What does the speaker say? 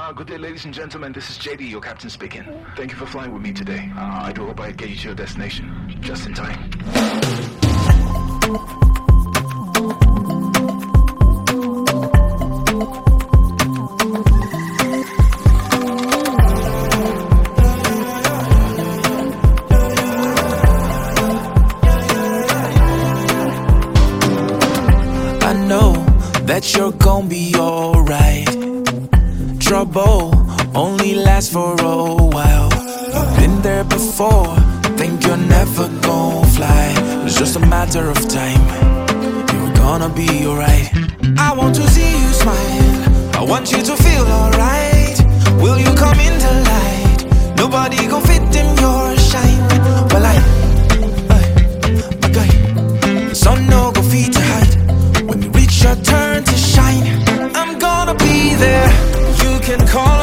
Good day, ladies and gentlemen. This is JD, your captain speaking. Thank you for flying with me today. I do hope I get you to your destination just in time. I know that you're gonna be alright. Trouble only lasts for a while. You've been there before, think you're never gonna fly. It's just a matter of time, you're gonna be alright. I want to see you smile, I want you to feel alright. Will you come into light? Nobody gon' fit in your shine. Well my guy, the sun no go feed to hide. When you reach your turn to shine, I'm gonna be there. You can call